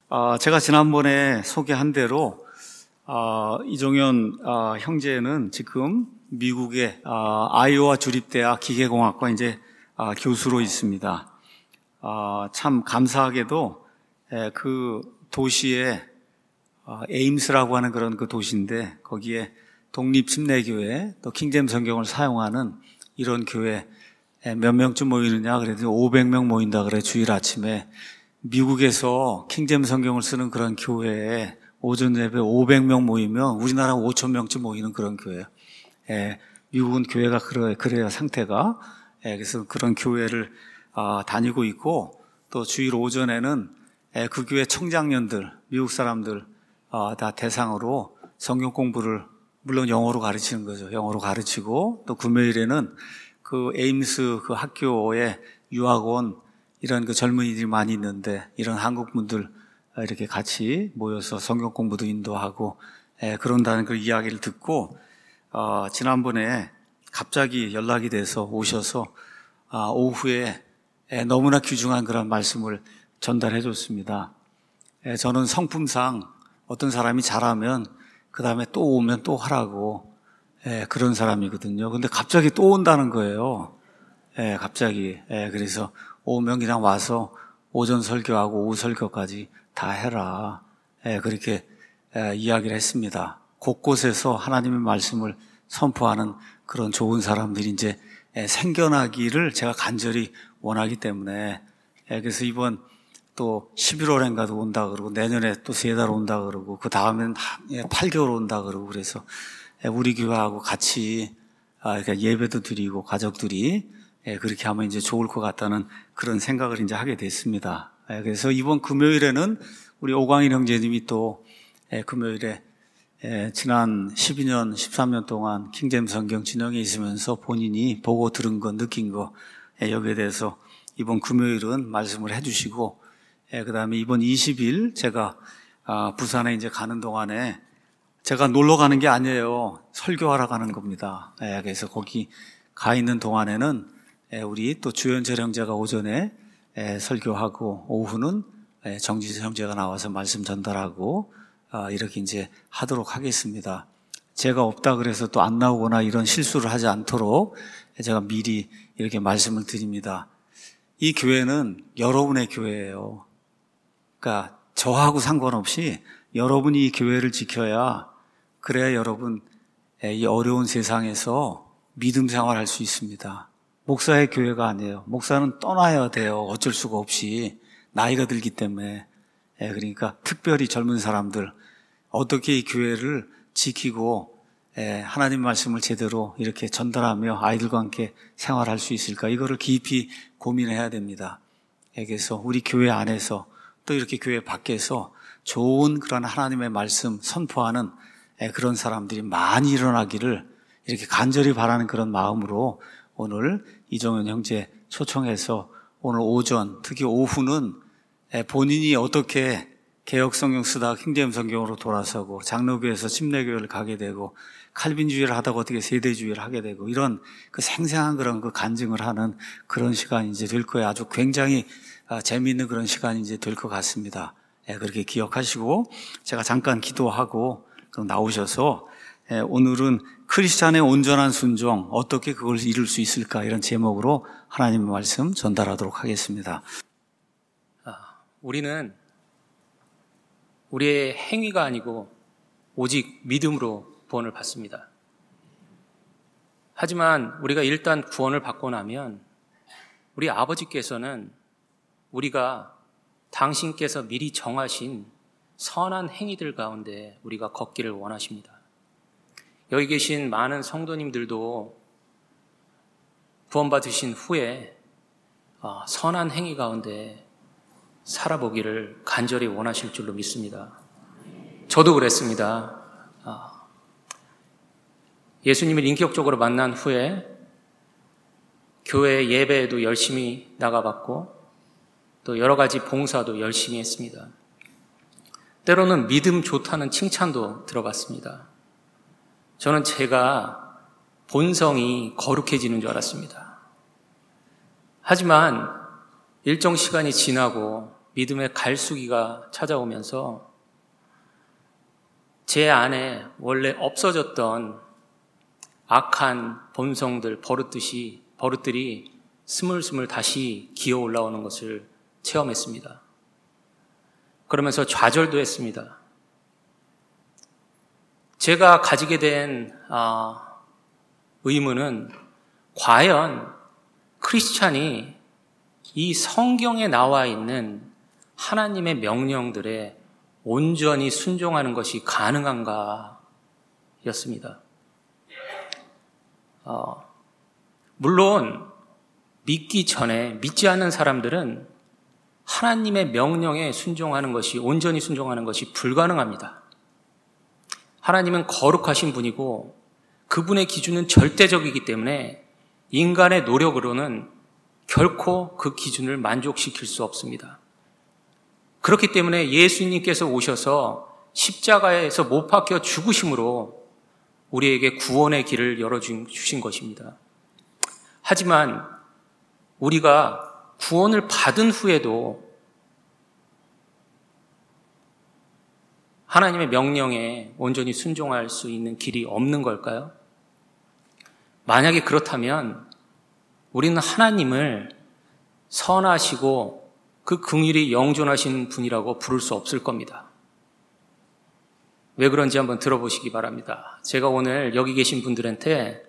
제가 지난번에 소개한 대로 이종현 형제는 지금 미국의 아이오와 주립대학 기계공학과 이제 교수로 있습니다. 참 감사하게도 그 도시에 에임스라고 하는 그런 그 도시인데 거기에 독립침례교회 또 킹제임스 성경을 사용하는 이런 교회 몇 명쯤 모이느냐 그래도 500명 모인다 그래. 주일 아침에 미국에서 킹제임스 성경을 쓰는 그런 교회에 오전 예배 500명 모이면 우리나라 5,000명쯤 모이는 그런 교회예요. 미국은 교회가 그래요 상태가. 그래서 그런 교회를 다니고 있고 또 주일 오전에는 그 교회 청장년들, 미국 사람들 다 대상으로 성경 공부를 물론 영어로 가르치는 거죠. 영어로 가르치고 또 금요일에는 그 에임스 그 학교에 유학원 이런 그 젊은이들이 많이 있는데 이런 한국 분들 이렇게 같이 모여서 성경 공부도 인도하고 그런다는 그 이야기를 듣고 지난번에 갑자기 연락이 돼서 오셔서 오후에 너무나 귀중한 그런 말씀을 전달해 줬습니다. 저는 성품상 어떤 사람이 잘하면 그 다음에 또 오면 또 하라고 그런 사람이거든요. 근데 갑자기 또 온다는 거예요. 갑자기. 그래서 오면 그냥 와서 오전 설교하고 오후 설교까지 다 해라. 그렇게 이야기를 했습니다. 곳곳에서 하나님의 말씀을 선포하는 그런 좋은 사람들이 이제 생겨나기를 제가 간절히 원하기 때문에 그래서 이번 또 11월엔가도 온다 그러고 내년에 또 3달 온다 그러고 그 다음엔 8개월 온다 그러고 그래서 우리 교회하고 같이 예배도 드리고 가족들이 그렇게 하면 이제 좋을 것 같다는 그런 생각을 이제 하게 됐습니다. 그래서 이번 금요일에는 우리 오광일 형제님이 또 금요일에 지난 12년, 13년 동안 킹제임스 성경 진영에 있으면서 본인이 보고 들은 거, 느낀 거 여기에 대해서 이번 금요일은 말씀을 해주시고 그 다음에 이번 20일 제가 부산에 이제 가는 동안에 제가 놀러 가는 게 아니에요. 설교하러 가는 겁니다. 그래서 거기 가 있는 동안에는 우리 또 주연철 형제가 오전에 설교하고 오후는 정지수 형제가 나와서 말씀 전달하고 이렇게 이제 하도록 하겠습니다. 제가 없다 그래서 또 안 나오거나 이런 실수를 하지 않도록 제가 미리 이렇게 말씀을 드립니다. 이 교회는 여러분의 교회예요. 그러니까 저하고 상관없이 여러분이 이 교회를 지켜야 그래야 여러분 이 어려운 세상에서 믿음 생활할 수 있습니다. 목사의 교회가 아니에요. 목사는 떠나야 돼요. 어쩔 수가 없이 나이가 들기 때문에. 그러니까 특별히 젊은 사람들 어떻게 이 교회를 지키고 하나님 말씀을 제대로 이렇게 전달하며 아이들과 함께 생활할 수 있을까 이거를 깊이 고민해야 됩니다. 그래서 우리 교회 안에서 또 이렇게 교회 밖에서 좋은 그런 하나님의 말씀 선포하는 그런 사람들이 많이 일어나기를 이렇게 간절히 바라는 그런 마음으로 오늘 이종현 형제 초청해서 오늘 오전 특히 오후는 본인이 어떻게 개혁성경 쓰다가 킹제임스 성경으로 돌아서고 장로교에서 침례교회를 가게 되고 칼빈주의를 하다가 어떻게 세대주의를 하게 되고 이런 그 생생한 그런 그 간증을 하는 그런 시간이 이제 될 거예요. 아주 굉장히 재미있는 그런 시간이 이제 될 것 같습니다. 그렇게 기억하시고 제가 잠깐 기도하고 그럼 나오셔서 오늘은 크리스찬의 온전한 순종 어떻게 그걸 이룰 수 있을까 이런 제목으로 하나님의 말씀 전달하도록 하겠습니다. 우리는 우리의 행위가 아니고 오직 믿음으로 구원을 받습니다. 하지만 우리가 일단 구원을 받고 나면 우리 아버지께서는 우리가 당신께서 미리 정하신 선한 행위들 가운데 우리가 걷기를 원하십니다. 여기 계신 많은 성도님들도 구원받으신 후에 선한 행위 가운데 살아보기를 간절히 원하실 줄로 믿습니다. 저도 그랬습니다. 예수님을 인격적으로 만난 후에 교회 예배에도 열심히 나가봤고 또 여러 가지 봉사도 열심히 했습니다. 때로는 믿음 좋다는 칭찬도 들어봤습니다. 저는 제가 본성이 거룩해지는 줄 알았습니다. 하지만 일정 시간이 지나고 믿음의 갈수기가 찾아오면서 제 안에 원래 없어졌던 악한 본성들, 버릇들이 스물스물 다시 기어 올라오는 것을 체험했습니다. 그러면서 좌절도 했습니다. 제가 가지게 된 의문은 과연 크리스찬이 이 성경에 나와 있는 하나님의 명령들에 온전히 순종하는 것이 가능한가 였습니다. 물론 믿기 전에 믿지 않는 사람들은 하나님의 명령에 순종하는 것이, 온전히 순종하는 것이 불가능합니다. 하나님은 거룩하신 분이고 그분의 기준은 절대적이기 때문에 인간의 노력으로는 결코 그 기준을 만족시킬 수 없습니다. 그렇기 때문에 예수님께서 오셔서 십자가에서 못 박혀 죽으심으로 우리에게 구원의 길을 열어주신 것입니다. 하지만 우리가 구원을 받은 후에도 하나님의 명령에 온전히 순종할 수 있는 길이 없는 걸까요? 만약에 그렇다면 우리는 하나님을 선하시고 그 긍휼이 영존하신 분이라고 부를 수 없을 겁니다. 왜 그런지 한번 들어보시기 바랍니다. 제가 오늘 여기 계신 분들한테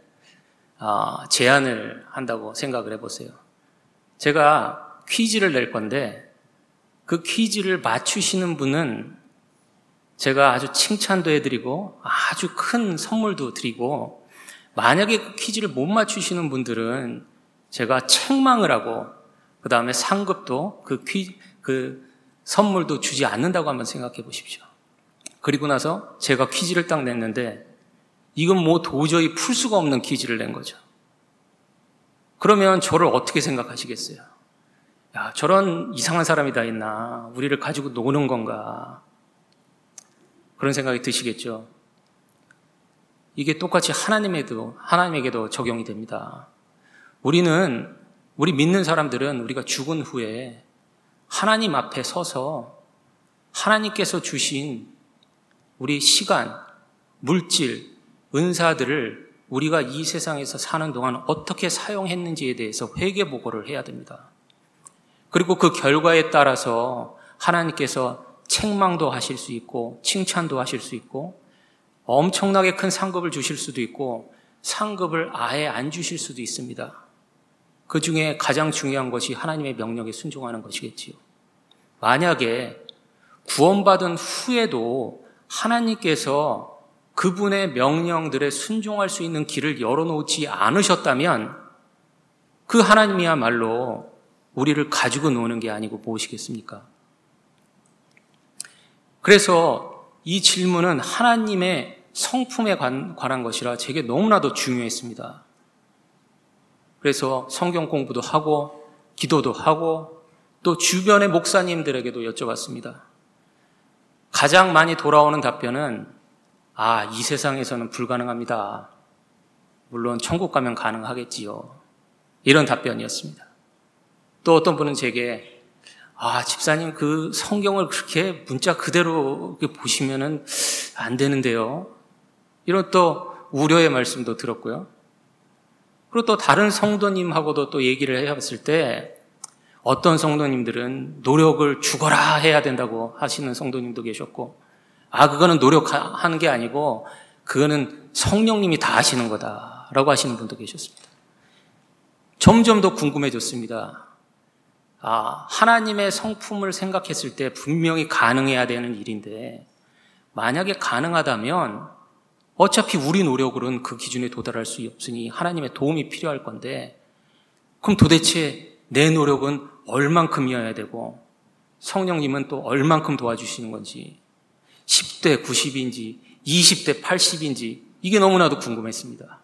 제안을 한다고 생각을 해보세요. 제가 퀴즈를 낼 건데 그 퀴즈를 맞추시는 분은 제가 아주 칭찬도 해드리고 아주 큰 선물도 드리고, 만약에 그 퀴즈를 못 맞추시는 분들은 제가 책망을 하고 그 다음에 상급도 그 선물도 주지 않는다고 한번 생각해 보십시오. 그리고 나서 제가 퀴즈를 딱 냈는데 이건 뭐 도저히 풀 수가 없는 퀴즈를 낸 거죠. 그러면 저를 어떻게 생각하시겠어요? 야, 저런 이상한 사람이 다 있나? 우리를 가지고 노는 건가? 그런 생각이 드시겠죠. 이게 똑같이 하나님에게도 적용이 됩니다. 우리 믿는 사람들은 우리가 죽은 후에 하나님 앞에 서서 하나님께서 주신 우리 시간, 물질, 은사들을 우리가 이 세상에서 사는 동안 어떻게 사용했는지에 대해서 회개 보고를 해야 됩니다. 그리고 그 결과에 따라서 하나님께서 책망도 하실 수 있고 칭찬도 하실 수 있고 엄청나게 큰 상급을 주실 수도 있고 상급을 아예 안 주실 수도 있습니다. 그 중에 가장 중요한 것이 하나님의 명령에 순종하는 것이겠지요. 만약에 구원받은 후에도 하나님께서 그분의 명령들에 순종할 수 있는 길을 열어놓지 않으셨다면 그 하나님이야말로 우리를 가지고 노는 게 아니고 무엇이겠습니까? 그래서 이 질문은 하나님의 성품에 관한 것이라 제게 너무나도 중요했습니다. 그래서 성경 공부도 하고 기도도 하고 또 주변의 목사님들에게도 여쭤봤습니다. 가장 많이 돌아오는 답변은 이 세상에서는 불가능합니다. 물론 천국 가면 가능하겠지요. 이런 답변이었습니다. 또 어떤 분은 제게 집사님 그 성경을 그렇게 문자 그대로 보시면은 안 되는데요. 이런 또 우려의 말씀도 들었고요. 그리고 또 다른 성도님하고도 또 얘기를 해봤을 때 어떤 성도님들은 노력을 죽어라 해야 된다고 하시는 성도님도 계셨고, 그거는 노력하는 게 아니고 그거는 성령님이 다 하시는 거다라고 하시는 분도 계셨습니다. 점점 더 궁금해졌습니다. 하나님의 성품을 생각했을 때 분명히 가능해야 되는 일인데 만약에 가능하다면 어차피 우리 노력으로는 그 기준에 도달할 수 없으니 하나님의 도움이 필요할 건데, 그럼 도대체 내 노력은 얼만큼이어야 되고 성령님은 또 얼만큼 도와주시는 건지, 10대 90인지 20대 80인지 이게 너무나도 궁금했습니다.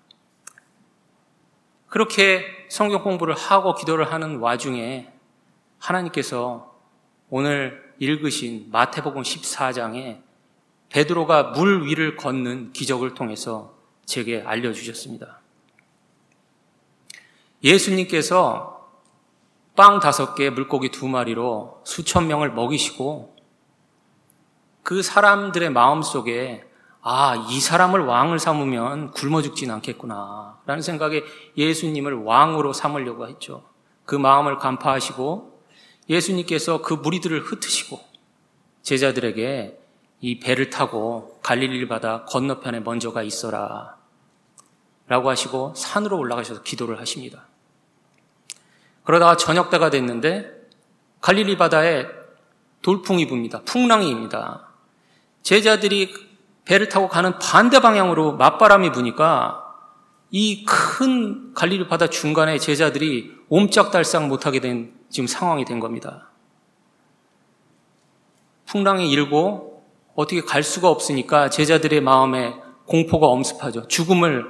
그렇게 성경 공부를 하고 기도를 하는 와중에 하나님께서 오늘 읽으신 마태복음 14장에 베드로가 물 위를 걷는 기적을 통해서 제게 알려주셨습니다. 예수님께서 빵 5개, 물고기 2마리로 수천 명을 먹이시고 그 사람들의 마음속에 이 사람을 왕을 삼으면 굶어 죽진 않겠구나 라는 생각에 예수님을 왕으로 삼으려고 했죠. 그 마음을 간파하시고 예수님께서 그 무리들을 흩으시고 제자들에게 이 배를 타고 갈릴리 바다 건너편에 먼저 가 있어라 라고 하시고 산으로 올라가셔서 기도를 하십니다. 그러다가 저녁 때가 됐는데 갈릴리 바다에 돌풍이 붑니다. 풍랑이 입니다. 제자들이 배를 타고 가는 반대 방향으로 맞바람이 부니까 이 큰 갈릴리 바다 중간에 제자들이 옴짝달싹 못하게 된 지금 상황이 된 겁니다. 풍랑이 일고 어떻게 갈 수가 없으니까 제자들의 마음에 공포가 엄습하죠. 죽음을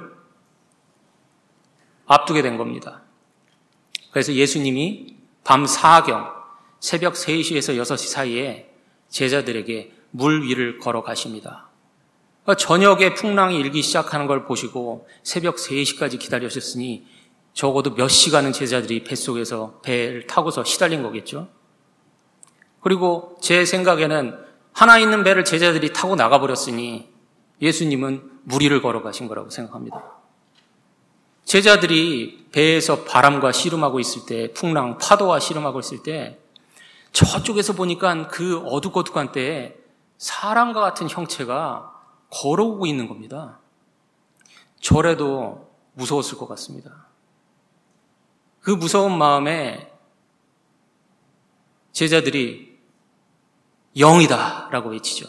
앞두게 된 겁니다. 그래서 예수님이 밤 4경 새벽 3시에서 6시 사이에 제자들에게 물 위를 걸어가십니다. 저녁에 풍랑이 일기 시작하는 걸 보시고 새벽 3시까지 기다리셨으니 적어도 몇 시간은 제자들이 뱃속에서 배를 타고서 시달린 거겠죠. 그리고 제 생각에는 하나 있는 배를 제자들이 타고 나가버렸으니 예수님은 물 위를 걸어가신 거라고 생각합니다. 제자들이 배에서 바람과 씨름하고 있을 때, 풍랑, 파도와 씨름하고 있을 때 저쪽에서 보니까 그 어둑어둑한 때에 사람과 같은 형체가 걸어오고 있는 겁니다. 저래도 무서웠을 것 같습니다. 그 무서운 마음에 제자들이 영이다 라고 외치죠.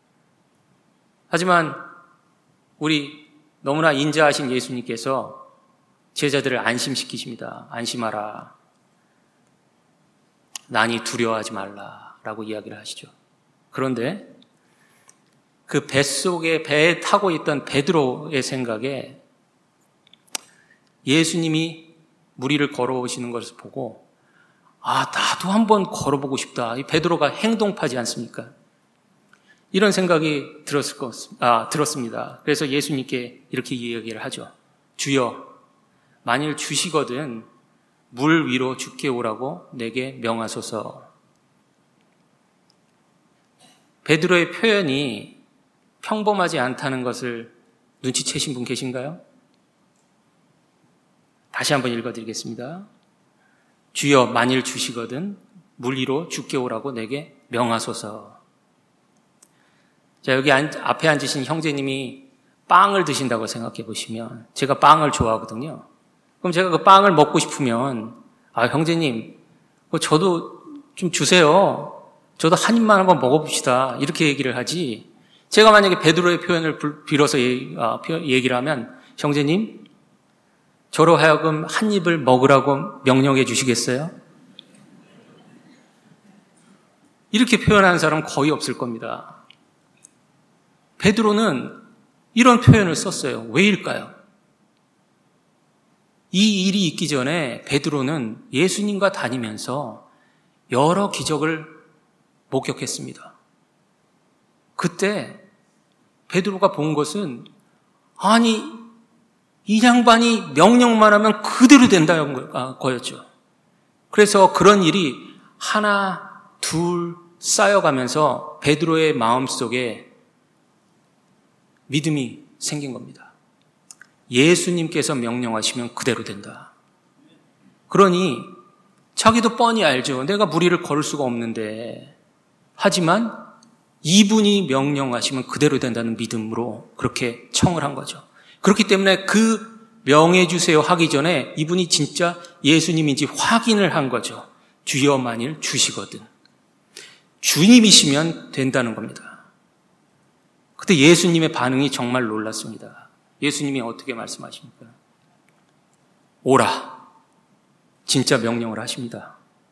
하지만 우리 너무나 인자하신 예수님께서 제자들을 안심시키십니다. 안심하라. 난이 두려워하지 말라라고 이야기를 하시죠. 그런데 그 뱃속에 배에 타고 있던 베드로의 생각에 예수님이 물 위를 걸어오시는 것을 보고 나도 한번 걸어보고 싶다. 이 베드로가 행동파지 않습니까? 이런 생각이 들었습니다. 그래서 예수님께 이렇게 이야기를 하죠. 주여, 만일 주시거든 물 위로 죽게 오라고 내게 명하소서. 베드로의 표현이 평범하지 않다는 것을 눈치채신 분 계신가요? 다시 한번 읽어드리겠습니다. 주여, 만일 주시거든 물 위로 죽게 오라고 내게 명하소서. 자, 여기 앞에 앉으신 형제님이 빵을 드신다고 생각해 보시면, 제가 빵을 좋아하거든요. 그럼 제가 그 빵을 먹고 싶으면 형제님 저도 좀 주세요. 저도 한 입만 한번 먹어봅시다. 이렇게 얘기를 하지. 제가 만약에 베드로의 표현을 빌어서 얘기를 하면 형제님 저로 하여금 한 입을 먹으라고 명령해 주시겠어요? 이렇게 표현하는 사람은 거의 없을 겁니다. 베드로는 이런 표현을 썼어요. 왜일까요? 이 일이 있기 전에 베드로는 예수님과 다니면서 여러 기적을 목격했습니다. 그때 베드로가 본 것은 이 양반이 명령만 하면 그대로 된다는 거였죠. 그래서 그런 일이 하나, 둘 쌓여가면서 베드로의 마음속에 믿음이 생긴 겁니다. 예수님께서 명령하시면 그대로 된다. 그러니 자기도 뻔히 알죠. 내가 물 위를 걸을 수가 없는데. 하지만 이분이 명령하시면 그대로 된다는 믿음으로 그렇게 청을 한 거죠. 그렇기 때문에 그 명해 주세요 하기 전에 이분이 진짜 예수님인지 확인을 한 거죠. 주여, 만일 주시거든. 주님이시면 된다는 겁니다. 그때 예수님의 반응이 정말 놀랐습니다. 예수님이 어떻게 말씀하십니까? 오라. 진짜 명령을 하십니다.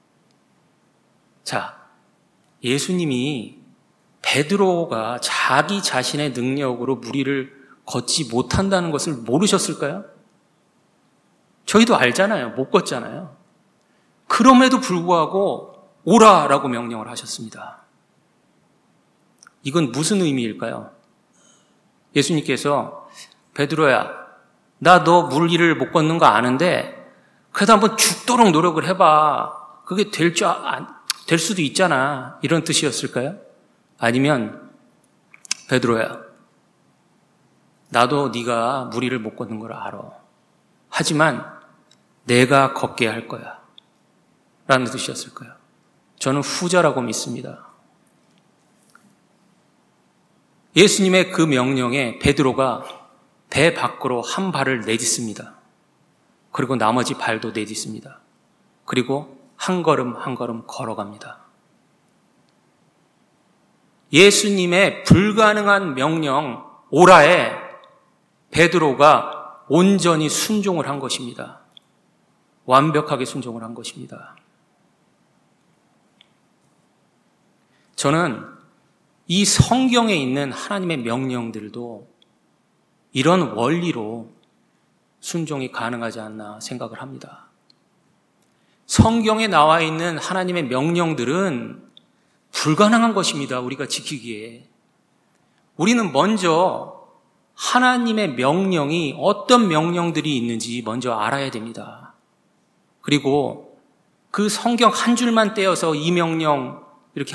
자, 예수님이 베드로가 자기 자신의 능력으로 물 위를 걷지 못한다는 것을 모르셨을까요? 저희도 알잖아요. 못 걷잖아요. 그럼에도 불구하고 오라라고 명령을 하셨습니다. 이건 무슨 의미일까요? 예수님께서 베드로야, 나 너 물 위를 못 걷는 거 아는데 그래도 한번 죽도록 노력을 해봐. 그게 될 수도 있잖아. 이런 뜻이었을까요? 아니면 베드로야, 나도 네가 무리를 못 걷는 걸 알아. 하지만 내가 걷게 할 거야. 라는 뜻이었을까요? 저는 후자라고 믿습니다. 예수님의 그 명령에 베드로가 배 밖으로 한 발을 내딛습니다. 그리고 나머지 발도 내딛습니다. 그리고 한 걸음 한 걸음 걸어갑니다. 예수님의 불가능한 명령 오라에 베드로가 온전히 순종을 한 것입니다. 완벽하게 순종을 한 것입니다. 저는 이 성경에 있는 하나님의 명령들도 이런 원리로 순종이 가능하지 않나 생각을 합니다. 성경에 나와 있는 하나님의 명령들은 불가능한 것입니다. 우리가 지키기에. 우리는 먼저 하나님의 명령이 어떤 명령들이 있는지 먼저 알아야 됩니다. 그리고 그 성경 한 줄만 떼어서 이 명령 이렇게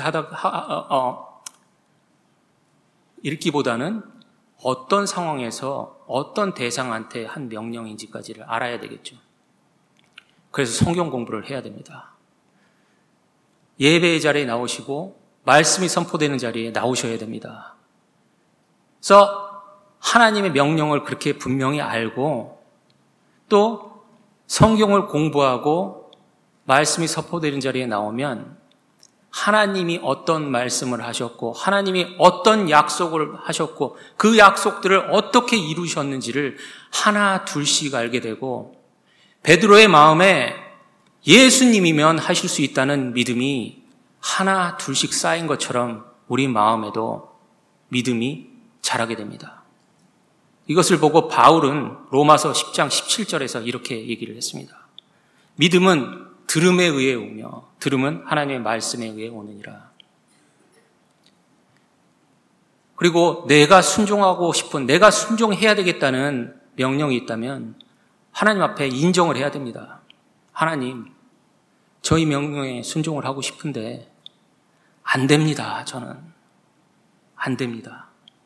읽기보다는 어떤 상황에서 어떤 대상한테 한 명령인지까지를 알아야 되겠죠. 그래서 성경 공부를 해야 됩니다. 예배의 자리에 나오시고 말씀이 선포되는 자리에 나오셔야 됩니다. 그래서 하나님의 명령을 그렇게 분명히 알고 또 성경을 공부하고 말씀이 선포되는 자리에 나오면 하나님이 어떤 말씀을 하셨고 하나님이 어떤 약속을 하셨고 그 약속들을 어떻게 이루셨는지를 하나 둘씩 알게 되고 베드로의 마음에 예수님이면 하실 수 있다는 믿음이 하나 둘씩 쌓인 것처럼 우리 마음에도 믿음이 자라게 됩니다. 이것을 보고 바울은 로마서 10장 17절에서 이렇게 얘기를 했습니다. 믿음은 들음에 의해 오며 들음은 하나님의 말씀에 의해 오느니라. 그리고 내가 순종하고 싶은, 내가 순종해야 되겠다는 명령이 있다면 하나님 앞에 인정을 해야 됩니다. 하나님, 저희 명령에 순종을 하고 싶은데 안 됩니다. 저는 안 됩니다.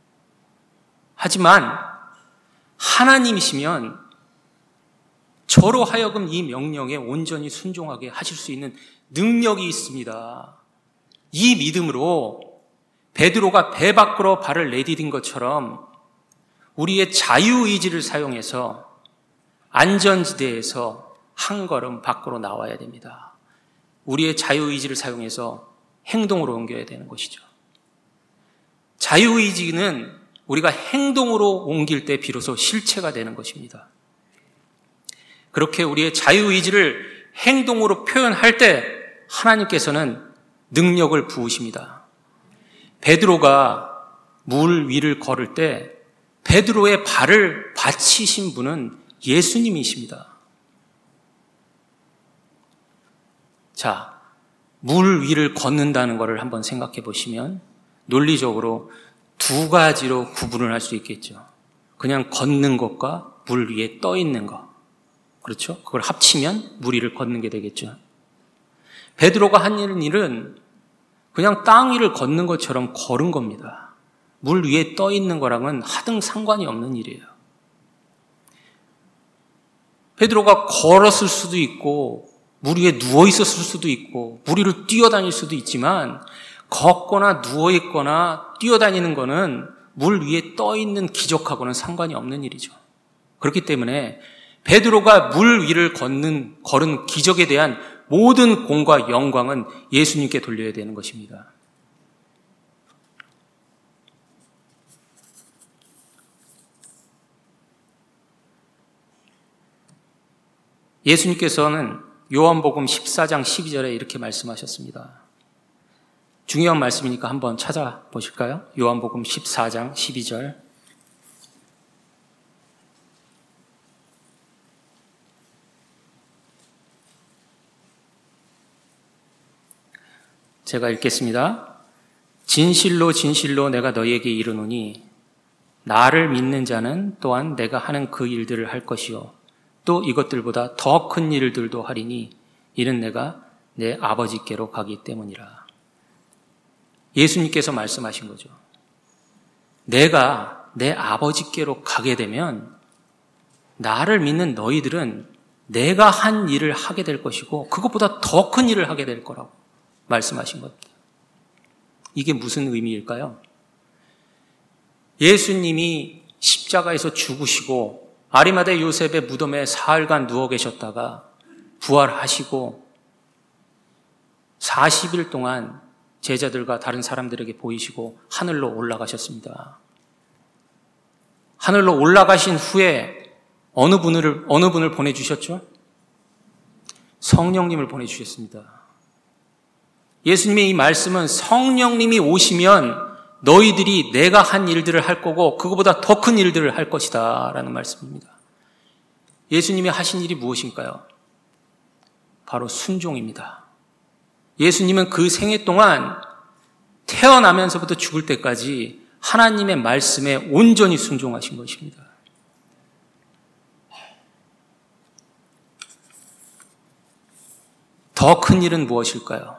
하지만 하나님이시면 저로 하여금 이 명령에 온전히 순종하게 하실 수 있는 능력이 있습니다. 이 믿음으로 베드로가 배 밖으로 발을 내디딘 것처럼 우리의 자유의지를 사용해서 안전지대에서 한 걸음 밖으로 나와야 됩니다. 우리의 자유의지를 사용해서 행동으로 옮겨야 되는 것이죠. 자유의지는 우리가 행동으로 옮길 때 비로소 실체가 되는 것입니다. 그렇게 우리의 자유의지를 행동으로 표현할 때 하나님께서는 능력을 부으십니다. 베드로가 물 위를 걸을 때 베드로의 발을 받치신 분은 예수님이십니다. 자, 물 위를 걷는다는 것을 한번 생각해 보시면 논리적으로 두 가지로 구분을 할 수 있겠죠. 그냥 걷는 것과 물 위에 떠 있는 것. 그렇죠? 그걸 합치면 물 위를 걷는 게 되겠죠. 베드로가 한 일은 그냥 땅 위를 걷는 것처럼 걸은 겁니다. 물 위에 떠 있는 거랑은 하등 상관이 없는 일이에요. 베드로가 걸었을 수도 있고 물 위에 누워 있었을 수도 있고 물 위를 뛰어다닐 수도 있지만 걷거나 누워 있거나 뛰어다니는 거는 물 위에 떠 있는 기적하고는 상관이 없는 일이죠. 그렇기 때문에 베드로가 물 위를 걸은 기적에 대한 모든 공과 영광은 예수님께 돌려야 되는 것입니다. 예수님께서는 요한복음 14장 12절에 이렇게 말씀하셨습니다. 중요한 말씀이니까 한번 찾아보실까요? 요한복음 14장 12절. 제가 읽겠습니다. 진실로 진실로 내가 너희에게 이르노니 나를 믿는 자는 또한 내가 하는 그 일들을 할 것이요 또 이것들보다 더 큰 일들도 하리니 이는 내가 내 아버지께로 가기 때문이라. 예수님께서 말씀하신 거죠. 내가 내 아버지께로 가게 되면 나를 믿는 너희들은 내가 한 일을 하게 될 것이고 그것보다 더 큰 일을 하게 될 거라고 말씀하신 겁니다. 이게 무슨 의미일까요? 예수님이 십자가에서 죽으시고 아리마대 요셉의 무덤에 사흘간 누워 계셨다가 부활하시고 40일 동안 제자들과 다른 사람들에게 보이시고 하늘로 올라가셨습니다. 하늘로 올라가신 후에 어느 분을 보내주셨죠? 성령님을 보내주셨습니다. 예수님의 이 말씀은 성령님이 오시면 너희들이 내가 한 일들을 할 거고 그거보다 더 큰 일들을 할 것이다 라는 말씀입니다. 예수님이 하신 일이 무엇인가요? 바로 순종입니다. 예수님은 그 생애 동안 태어나면서부터 죽을 때까지 하나님의 말씀에 온전히 순종하신 것입니다. 더 큰 일은 무엇일까요?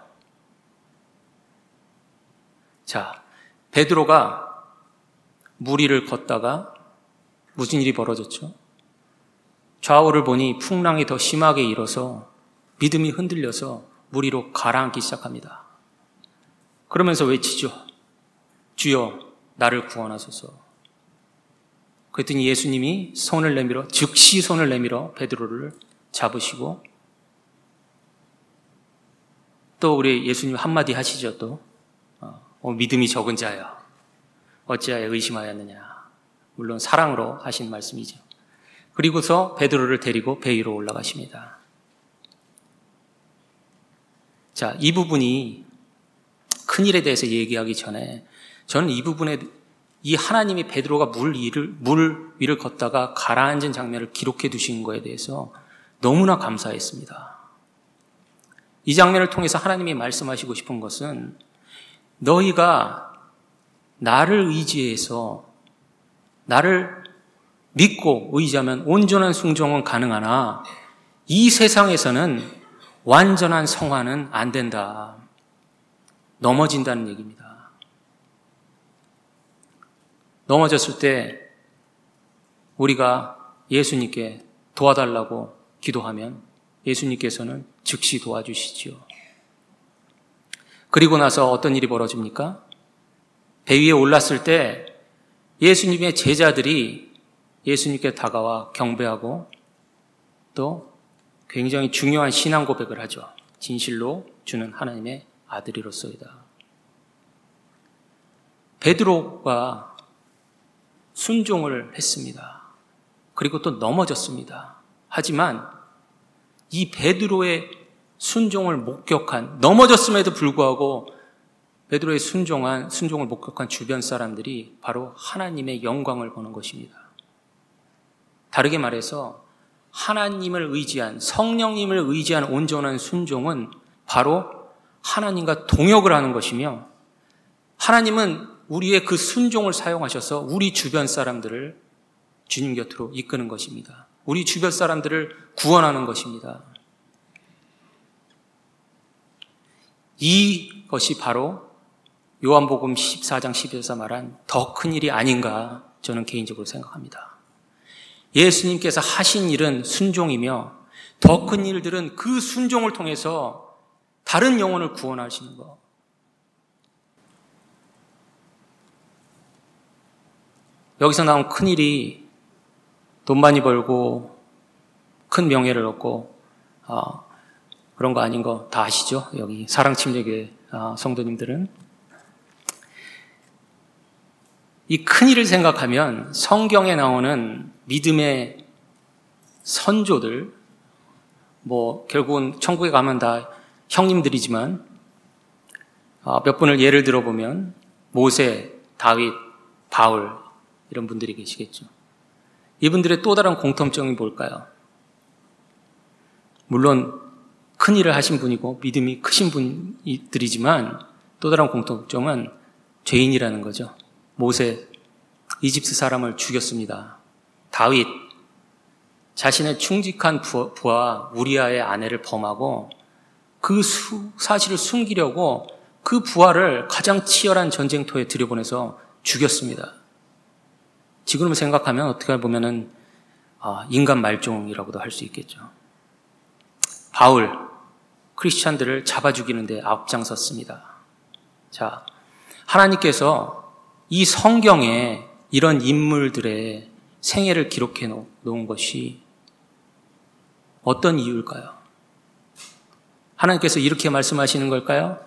자, 베드로가 물 위를 걷다가 무슨 일이 벌어졌죠? 좌우를 보니 풍랑이 더 심하게 일어서 믿음이 흔들려서 물 위로 가라앉기 시작합니다. 그러면서 외치죠. 주여 나를 구원하소서. 그랬더니 예수님이 즉시 손을 내밀어 베드로를 잡으시고 또 우리 예수님 한마디 하시죠. 또 믿음이 적은 자여 어찌하여 의심하였느냐. 물론 사랑으로 하신 말씀이죠. 그리고서 베드로를 데리고 배 위로 올라가십니다. 자, 이 부분이 큰일에 대해서 얘기하기 전에 저는 이 부분에 이 하나님이 베드로가 물 위를 걷다가 가라앉은 장면을 기록해 두신 거에 대해서 너무나 감사했습니다. 이 장면을 통해서 하나님이 말씀하시고 싶은 것은 너희가 나를 의지해서 나를 믿고 의지하면 온전한 순종은 가능하나 이 세상에서는 완전한 성화는 안 된다. 넘어진다는 얘기입니다. 넘어졌을 때 우리가 예수님께 도와달라고 기도하면 예수님께서는 즉시 도와주시지요. 그리고 나서 어떤 일이 벌어집니까? 배 위에 올랐을 때 예수님의 제자들이 예수님께 다가와 경배하고 또 굉장히 중요한 신앙 고백을 하죠. 진실로 주는 하나님의 아들이로소이다. 베드로가 순종을 했습니다. 그리고 또 넘어졌습니다. 하지만 이 베드로의 순종을 목격한, 넘어졌음에도 불구하고 베드로의 순종을 목격한 주변 사람들이 바로 하나님의 영광을 보는 것입니다. 다르게 말해서 하나님을 의지한, 성령님을 의지한 온전한 순종은 바로 하나님과 동역을 하는 것이며 하나님은 우리의 그 순종을 사용하셔서 우리 주변 사람들을 주님 곁으로 이끄는 것입니다. 우리 주변 사람들을 구원하는 것입니다. 이것이 바로 요한복음 14장 12절에서 말한 더 큰 일이 아닌가 저는 개인적으로 생각합니다. 예수님께서 하신 일은 순종이며 더 큰 일들은 그 순종을 통해서 다른 영혼을 구원하시는 것. 여기서 나온 큰 일이 돈 많이 벌고 큰 명예를 얻고 그런 거 아닌 거 다 아시죠? 여기 사랑침례교회 성도님들은. 이 큰 일을 생각하면 성경에 나오는 믿음의 선조들, 결국은 천국에 가면 다 형님들이지만 몇 분을 예를 들어보면 모세, 다윗, 바울 이런 분들이 계시겠죠. 이분들의 또 다른 공통점이 뭘까요? 물론 큰 일을 하신 분이고 믿음이 크신 분들이지만 또 다른 공통점은 죄인이라는 거죠. 모세, 이집트 사람을 죽였습니다. 다윗, 자신의 충직한 부하 우리아의 아내를 범하고 그 사실을 숨기려고 그 부하를 가장 치열한 전쟁터에 들여보내서 죽였습니다. 지금 생각하면 어떻게 보면은 인간 말종이라고도 할 수 있겠죠. 바울, 크리스찬들을 잡아 죽이는데 앞장섰습니다. 자, 하나님께서 이 성경에 이런 인물들의 생애를 기록해 놓은 것이 어떤 이유일까요? 하나님께서 이렇게 말씀하시는 걸까요?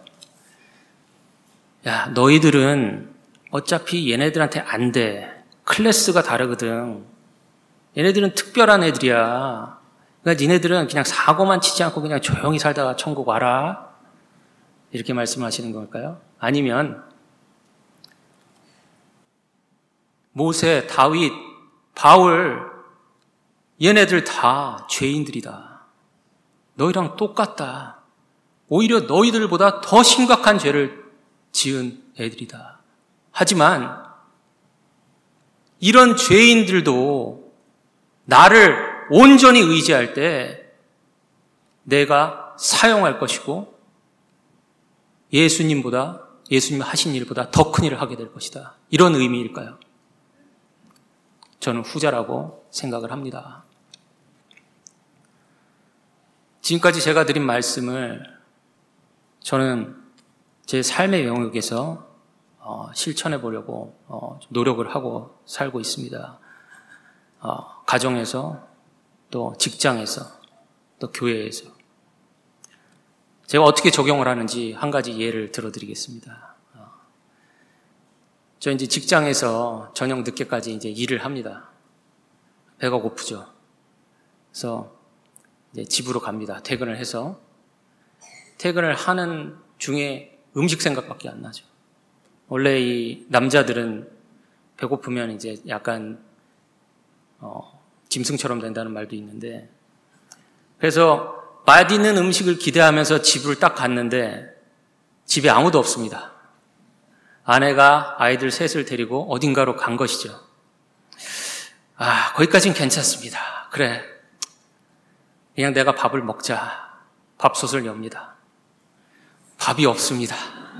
야, 너희들은 어차피 얘네들한테 안 돼. 클래스가 다르거든. 얘네들은 특별한 애들이야. 그러니까 니네들은 그냥 사고만 치지 않고 그냥 조용히 살다가 천국 와라. 이렇게 말씀하시는 걸까요? 아니면 모세, 다윗, 바울 얘네들 다 죄인들이다. 너희랑 똑같다. 오히려 너희들보다 더 심각한 죄를 지은 애들이다. 하지만 이런 죄인들도 나를 온전히 의지할 때 내가 사용할 것이고 예수님 하신 일보다 더 큰 일을 하게 될 것이다. 이런 의미일까요? 저는 후자라고 생각을 합니다. 지금까지 제가 드린 말씀을 저는 제 삶의 영역에서 실천해 보려고 노력을 하고 살고 있습니다. 가정에서, 또 직장에서, 또 교회에서. 제가 어떻게 적용을 하는지 한 가지 예를 들어드리겠습니다. 저 이제 직장에서 저녁 늦게까지 이제 일을 합니다. 배가 고프죠. 그래서 이제 집으로 갑니다. 퇴근을 해서. 퇴근을 하는 중에 음식 생각밖에 안 나죠. 원래 이 남자들은 배고프면 이제 약간 짐승처럼 된다는 말도 있는데, 그래서 맛있는 음식을 기대하면서 집을 딱 갔는데 집에 아무도 없습니다. 아내가 아이들 셋을 데리고 어딘가로 간 것이죠. 거기까지는 괜찮습니다. 그래, 그냥 내가 밥을 먹자. 밥솥을 엽니다. 밥이 없습니다.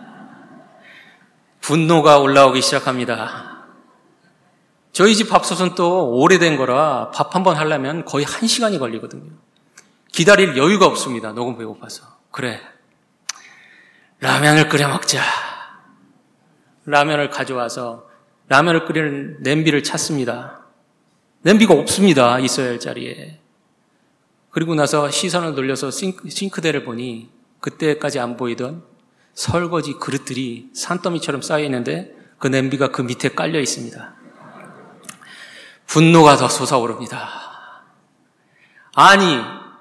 분노가 올라오기 시작합니다. 저희 집 밥솥은 또 오래된 거라 밥 한 번 하려면 거의 1시간이 걸리거든요. 기다릴 여유가 없습니다. 너무 배고파서. 그래, 라면을 끓여 먹자. 라면을 가져와서 라면을 끓이는 냄비를 찾습니다. 냄비가 없습니다. 있어야 할 자리에. 그리고 나서 시선을 돌려서 싱크대를 보니 그때까지 안 보이던 설거지 그릇들이 산더미처럼 쌓여 있는데 그 냄비가 그 밑에 깔려 있습니다. 분노가 더 솟아오릅니다. 아니,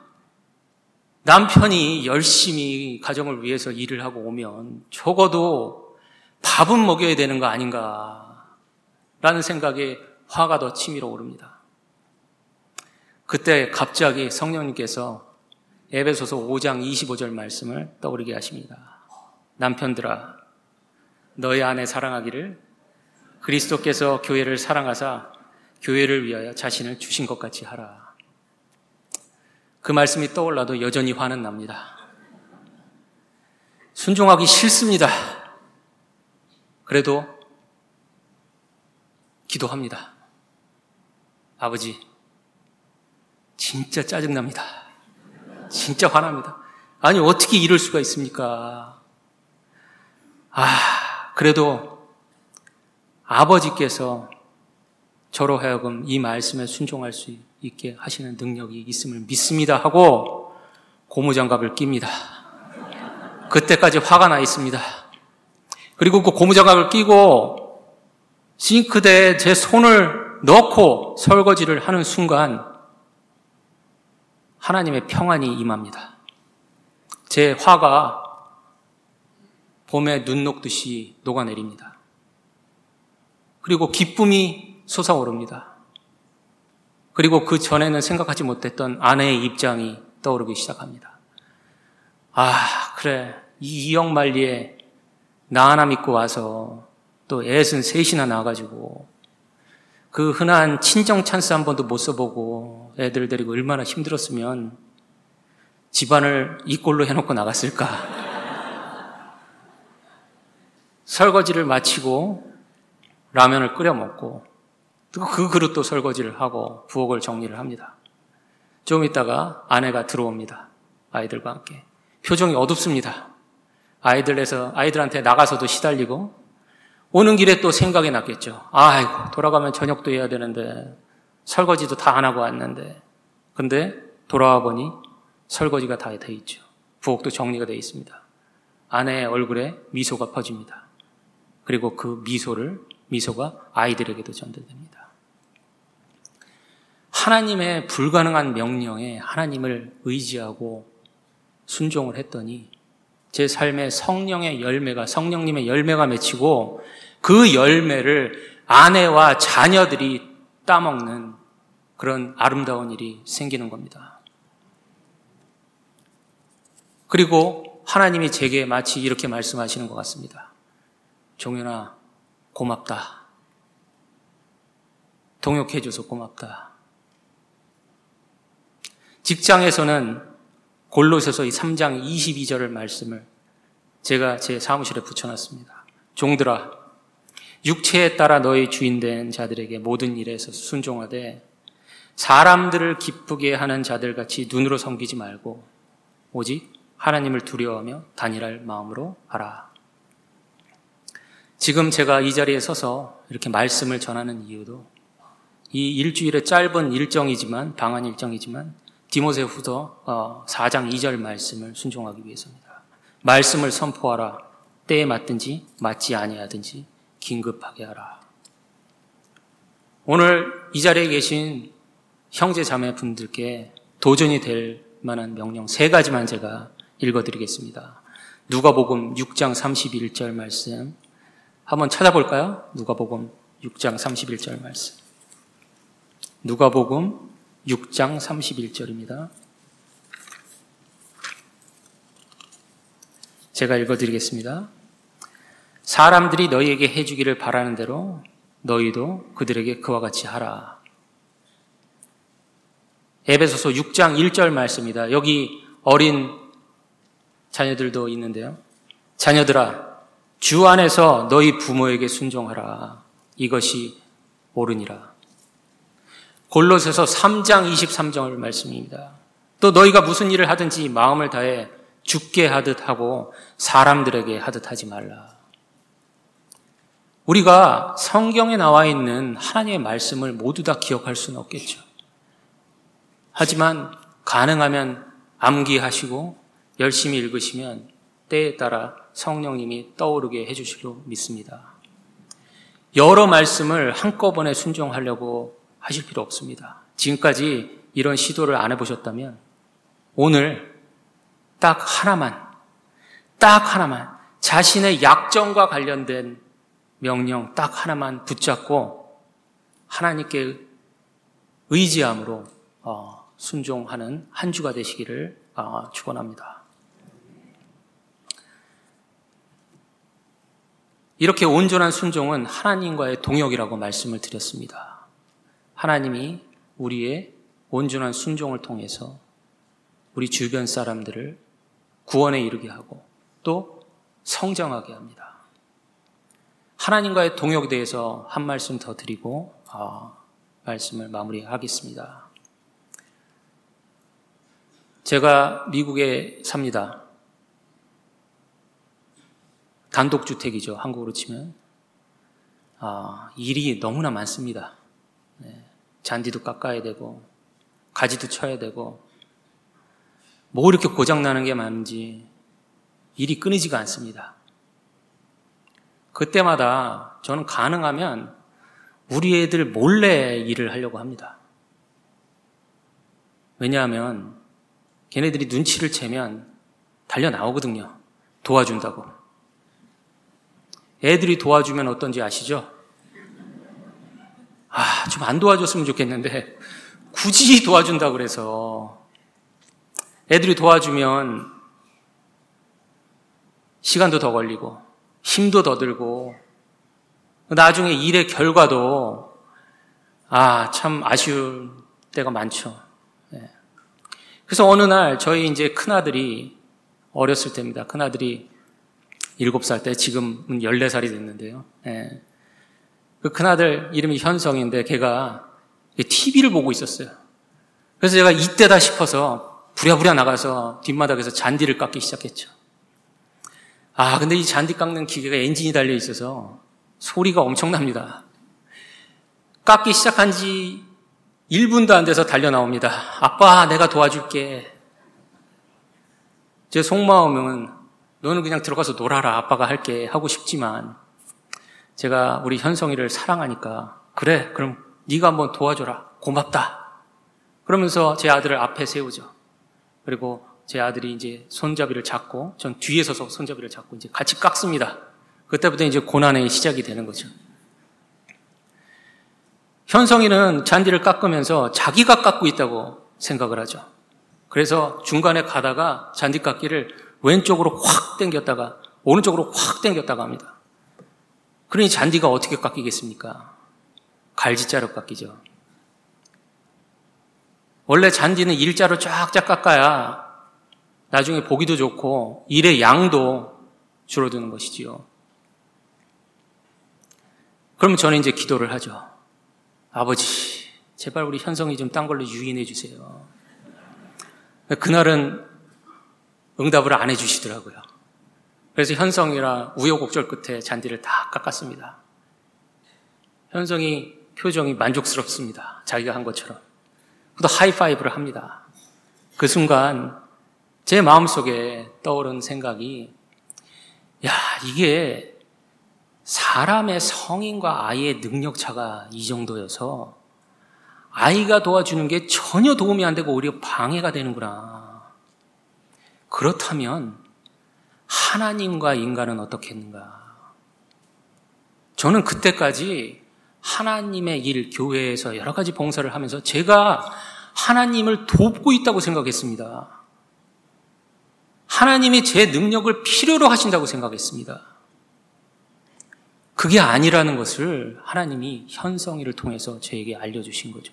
남편이 열심히 가정을 위해서 일을 하고 오면 적어도 밥은 먹여야 되는 거 아닌가라는 생각에 화가 더 치밀어 오릅니다. 그때 갑자기 성령님께서 에베소서 5장 25절 말씀을 떠오르게 하십니다. 남편들아, 너희 아내 사랑하기를 그리스도께서 교회를 사랑하사 교회를 위하여 자신을 주신 것 같이 하라. 그 말씀이 떠올라도 여전히 화는 납니다. 순종하기 싫습니다. 그래도 기도합니다. 아버지, 진짜 짜증납니다. 진짜 화납니다. 아니, 어떻게 이럴 수가 있습니까? 그래도 아버지께서 저로 하여금 이 말씀에 순종할 수 있게 하시는 능력이 있음을 믿습니다 하고 고무장갑을 낍니다. 그때까지 화가 나 있습니다. 그리고 그 고무장갑을 끼고 싱크대에 제 손을 넣고 설거지를 하는 순간 하나님의 평안이 임합니다. 제 화가 봄에 눈 녹듯이 녹아내립니다. 그리고 기쁨이 솟아오릅니다. 그리고 그 전에는 생각하지 못했던 아내의 입장이 떠오르기 시작합니다. 그래, 이 이역만리에 나 하나 믿고 와서 또 애슨 셋이나 낳아가지고 그 흔한 친정 찬스 한 번도 못 써보고 애들 데리고 얼마나 힘들었으면 집안을 이 꼴로 해놓고 나갔을까? 설거지를 마치고 라면을 끓여 먹고 또 그 그릇도 설거지를 하고 부엌을 정리를 합니다. 좀 있다가 아내가 들어옵니다. 아이들과 함께. 표정이 어둡습니다. 아이들한테 나가서도 시달리고 오는 길에 또 생각이 났겠죠. 아이고, 돌아가면 저녁도 해야 되는데 설거지도 다 안 하고 왔는데. 근데 돌아와 보니 설거지가 다 돼 있죠. 부엌도 정리가 돼 있습니다. 아내의 얼굴에 미소가 퍼집니다. 그리고 그 미소가 아이들에게도 전달됩니다. 하나님의 불가능한 명령에 하나님을 의지하고 순종을 했더니 제 삶에 성령님의 열매가 맺히고 그 열매를 아내와 자녀들이 따먹는 그런 아름다운 일이 생기는 겁니다. 그리고 하나님이 제게 마치 이렇게 말씀하시는 것 같습니다. 종현아, 고맙다. 동역해줘서 고맙다. 직장에서는 골로새서 3장 22절의 말씀을 제가 제 사무실에 붙여놨습니다. 종들아, 육체에 따라 너희 주인된 자들에게 모든 일에서 순종하되 사람들을 기쁘게 하는 자들같이 눈으로 섬기지 말고 오직 하나님을 두려워하며 단일할 마음으로 하라. 지금 제가 이 자리에 서서 이렇게 말씀을 전하는 이유도 이 일주일의 짧은 일정이지만 방한 일정이지만 디모데후서 4장 2절 말씀을 순종하기 위해서입니다. 말씀을 선포하라. 때에 맞든지 맞지 아니하든지 긴급하게 하라. 오늘 이 자리에 계신 형제 자매 분들께 도전이 될 만한 명령 3가지만 제가 읽어드리겠습니다. 누가복음 6장 31절 말씀 한번 찾아볼까요? 누가복음 6장 31절 말씀. 누가복음 6장 31절입니다. 제가 읽어드리겠습니다. 사람들이 너희에게 해주기를 바라는 대로 너희도 그들에게 그와 같이 하라. 에베소서 6장 1절 말씀입니다. 여기 어린 자녀들도 있는데요. 자녀들아, 주 안에서 너희 부모에게 순종하라. 이것이 옳으니라. 골로새서 3장 23절 말씀입니다. 또 너희가 무슨 일을 하든지 마음을 다해 주께 하듯 하고 사람들에게 하듯 하지 말라. 우리가 성경에 나와 있는 하나님의 말씀을 모두 다 기억할 수는 없겠죠. 하지만 가능하면 암기하시고 열심히 읽으시면 때에 따라 성령님이 떠오르게 해주실로 믿습니다. 여러 말씀을 한꺼번에 순종하려고 하실 필요 없습니다. 지금까지 이런 시도를 안 해보셨다면 오늘 딱 하나만 자신의 약점과 관련된 명령 딱 하나만 붙잡고 하나님께 의지함으로 순종하는 한 주가 되시기를 축원합니다. 이렇게 온전한 순종은 하나님과의 동역이라고 말씀을 드렸습니다. 하나님이 우리의 온전한 순종을 통해서 우리 주변 사람들을 구원에 이르게 하고 또 성장하게 합니다. 하나님과의 동역에 대해서 한 말씀 더 드리고 말씀을 마무리하겠습니다. 제가 미국에 삽니다. 단독주택이죠. 한국으로 치면. 일이 너무나 많습니다. 잔디도 깎아야 되고 가지도 쳐야 되고 뭐 이렇게 고장나는 게 많은지 일이 끊이지가 않습니다. 그때마다 저는 가능하면 우리 애들 몰래 일을 하려고 합니다. 왜냐하면 걔네들이 눈치를 채면 달려 나오거든요. 도와준다고. 애들이 도와주면 어떤지 아시죠? 좀 안 도와줬으면 좋겠는데 굳이 도와준다고 그래서 애들이 도와주면 시간도 더 걸리고 힘도 더 들고 나중에 일의 결과도 참 아쉬울 때가 많죠. 그래서 어느 날 저희 이제 큰아들이 어렸을 때입니다. 큰아들이 7살 때 지금은 14살이 됐는데요. 예. 그 큰아들 이름이 현성인데 걔가 TV를 보고 있었어요. 그래서 제가 이때다 싶어서 부랴부랴 나가서 뒷마당에서 잔디를 깎기 시작했죠. 근데 이 잔디 깎는 기계가 엔진이 달려 있어서 소리가 엄청납니다. 깎기 시작한 지 1분도 안 돼서 달려 나옵니다. 아빠, 내가 도와줄게. 제 속마음은 너는 그냥 들어가서 놀아라. 아빠가 할게 하고 싶지만 제가 우리 현성이를 사랑하니까 그래, 그럼 네가 한번 도와줘라. 고맙다. 그러면서 제 아들을 앞에 세우죠. 그리고 제 아들이 이제 손잡이를 잡고 전 뒤에 서서 손잡이를 잡고 이제 같이 깎습니다. 그때부터 이제 고난의 시작이 되는 거죠. 현성이는 잔디를 깎으면서 자기가 깎고 있다고 생각을 하죠. 그래서 중간에 가다가 잔디 깎기를 왼쪽으로 확 당겼다가 오른쪽으로 확 당겼다가 합니다. 그러니 잔디가 어떻게 깎이겠습니까? 갈지자로 깎이죠. 원래 잔디는 일자로 쫙쫙 깎아야 나중에 보기도 좋고 일의 양도 줄어드는 것이지요. 그러면 저는 이제 기도를 하죠. 아버지, 제발 우리 현성이 좀 딴 걸로 유인해 주세요. 그날은 응답을 안 해주시더라고요. 그래서 현성이랑 우여곡절 끝에 잔디를 다 깎았습니다. 현성이 표정이 만족스럽습니다. 자기가 한 것처럼. 또 하이파이브를 합니다. 그 순간 제 마음속에 떠오른 생각이 이게 사람의 성인과 아이의 능력차가 이 정도여서 아이가 도와주는 게 전혀 도움이 안 되고 오히려 방해가 되는구나. 그렇다면 하나님과 인간은 어떻겠는가? 저는 그때까지 하나님의 일, 교회에서 여러 가지 봉사를 하면서 제가 하나님을 돕고 있다고 생각했습니다. 하나님이 제 능력을 필요로 하신다고 생각했습니다. 그게 아니라는 것을 하나님이 현성이를 통해서 저에게 알려주신 거죠.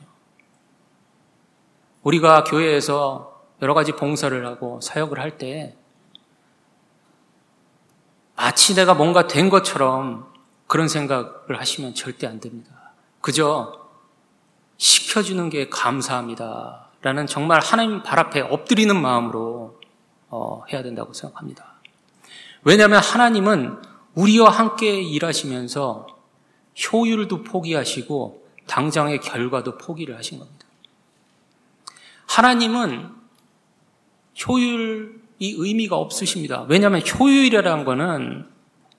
우리가 교회에서 여러 가지 봉사를 하고 사역을 할 때 마치 내가 뭔가 된 것처럼 그런 생각을 하시면 절대 안 됩니다. 그저 시켜주는 게 감사합니다. 라는 정말 하나님 발 앞에 엎드리는 마음으로 해야 된다고 생각합니다. 왜냐하면 하나님은 우리와 함께 일하시면서 효율도 포기하시고 당장의 결과도 포기를 하신 겁니다. 하나님은 효율이 의미가 없으십니다. 왜냐하면 효율이라는 거는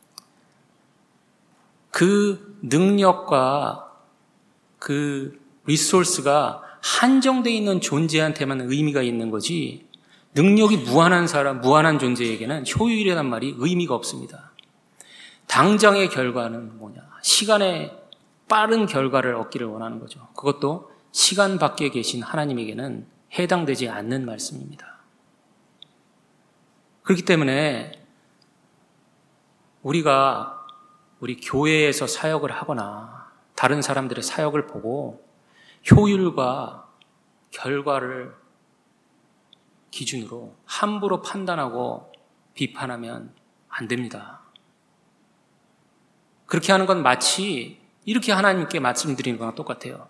그 능력과 그 리소스가 한정되어 있는 존재한테만 의미가 있는 거지 능력이 무한한 사람, 무한한 존재에게는 효율이라는 말이 의미가 없습니다. 당장의 결과는 뭐냐? 시간의 빠른 결과를 얻기를 원하는 거죠. 그것도 시간 밖에 계신 하나님에게는 해당되지 않는 말씀입니다. 그렇기 때문에 우리가 우리 교회에서 사역을 하거나 다른 사람들의 사역을 보고 효율과 결과를 기준으로 함부로 판단하고 비판하면 안 됩니다. 그렇게 하는 건 마치 이렇게 하나님께 말씀드리는 거랑 똑같아요.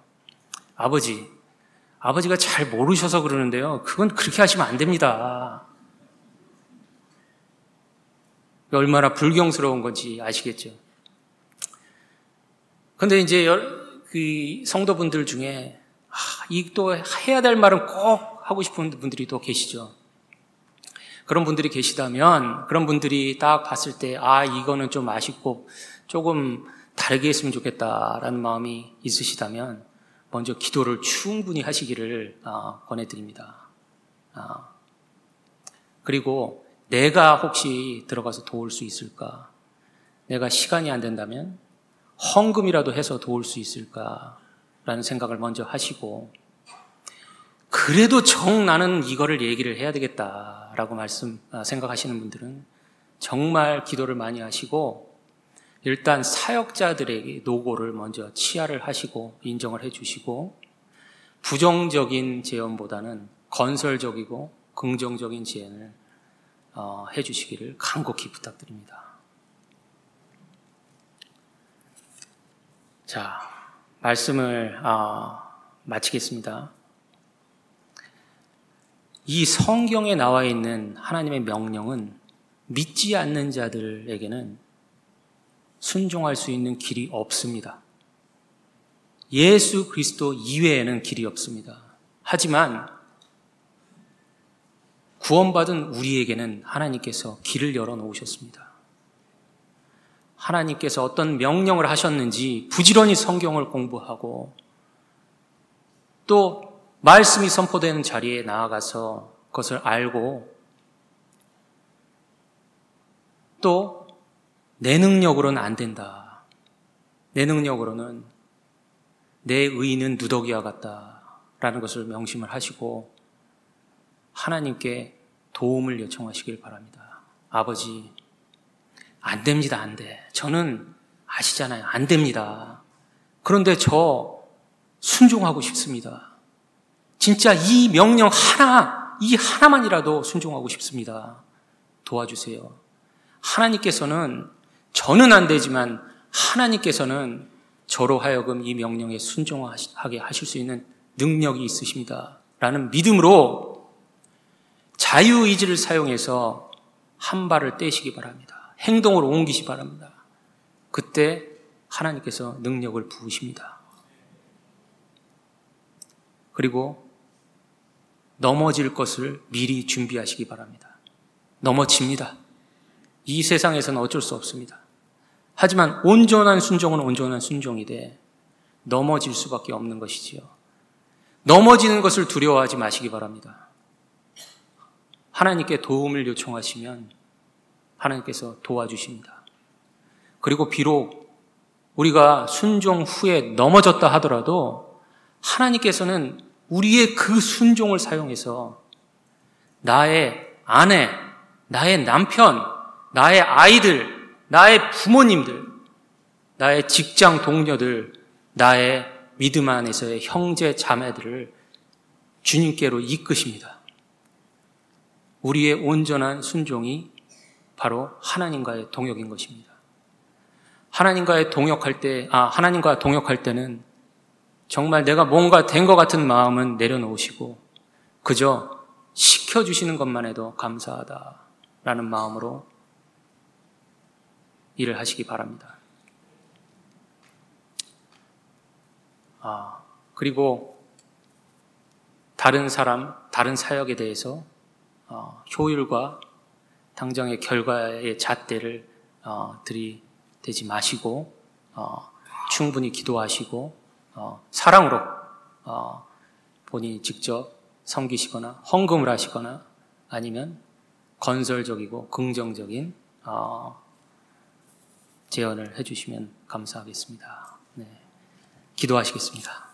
아버지가 잘 모르셔서 그러는데요. 그건 그렇게 하시면 안 됩니다. 얼마나 불경스러운 건지 아시겠죠? 근데 이제 그 성도분들 중에 이 또 해야 될 말은 꼭 하고 싶은 분들이 또 계시죠. 그런 분들이 계시다면 그런 분들이 딱 봤을 때 이거는 좀 아쉽고 조금 다르게 했으면 좋겠다라는 마음이 있으시다면 먼저 기도를 충분히 하시기를 권해드립니다. 그리고 내가 혹시 들어가서 도울 수 있을까? 내가 시간이 안 된다면 헌금이라도 해서 도울 수 있을까라는 생각을 먼저 하시고 그래도 나는 이거를 얘기를 해야 되겠다라고 생각하시는 분들은 정말 기도를 많이 하시고 일단 사역자들에게 노고를 먼저 치하를 하시고 인정을 해주시고 부정적인 제언보다는 건설적이고 긍정적인 제안을 해주시기를 간곡히 부탁드립니다. 자, 말씀을 마치겠습니다. 이 성경에 나와 있는 하나님의 명령은 믿지 않는 자들에게는 순종할 수 있는 길이 없습니다. 예수 그리스도 이외에는 길이 없습니다. 하지만 구원받은 우리에게는 하나님께서 길을 열어놓으셨습니다. 하나님께서 어떤 명령을 하셨는지 부지런히 성경을 공부하고 또 말씀이 선포되는 자리에 나아가서 그것을 알고 또 내 능력으로는 안 된다. 내 능력으로는 내 의는 누더기와 같다라는 것을 명심을 하시고 하나님께 도움을 요청하시길 바랍니다. 아버지, 안 됩니다. 안 돼. 저는 아시잖아요. 안 됩니다. 그런데 저 순종하고 싶습니다. 진짜 이 명령 이 하나만이라도 순종하고 싶습니다. 도와주세요. 하나님께서는 저는 안 되지만 하나님께서는 저로 하여금 이 명령에 순종하게 하실 수 있는 능력이 있으십니다. 라는 믿음으로 자유의지를 사용해서 한 발을 떼시기 바랍니다. 행동으로 옮기시 바랍니다. 그때 하나님께서 능력을 부으십니다. 그리고 넘어질 것을 미리 준비하시기 바랍니다. 넘어집니다. 이 세상에서는 어쩔 수 없습니다. 하지만 온전한 순종은 온전한 순종이 돼 넘어질 수밖에 없는 것이지요. 넘어지는 것을 두려워하지 마시기 바랍니다. 하나님께 도움을 요청하시면 하나님께서 도와주십니다. 그리고 비록 우리가 순종 후에 넘어졌다 하더라도 하나님께서는 우리의 그 순종을 사용해서 나의 아내, 나의 남편, 나의 아이들, 나의 부모님들, 나의 직장 동료들, 나의 믿음 안에서의 형제 자매들을 주님께로 이끄십니다. 우리의 온전한 순종이 바로 하나님과의 동역인 것입니다. 하나님과 동역할 때는 정말 내가 뭔가 된 것 같은 마음은 내려놓으시고 그저 시켜주시는 것만 해도 감사하다라는 마음으로 일을 하시기 바랍니다. 그리고 다른 사람, 다른 사역에 대해서 효율과 당장의 결과의 잣대를 들이대지 마시고 충분히 기도하시고 사랑으로 본인이 직접 섬기시거나 헌금을 하시거나 아니면 건설적이고 긍정적인 제언을 해주시면 감사하겠습니다. 네. 기도하시겠습니다.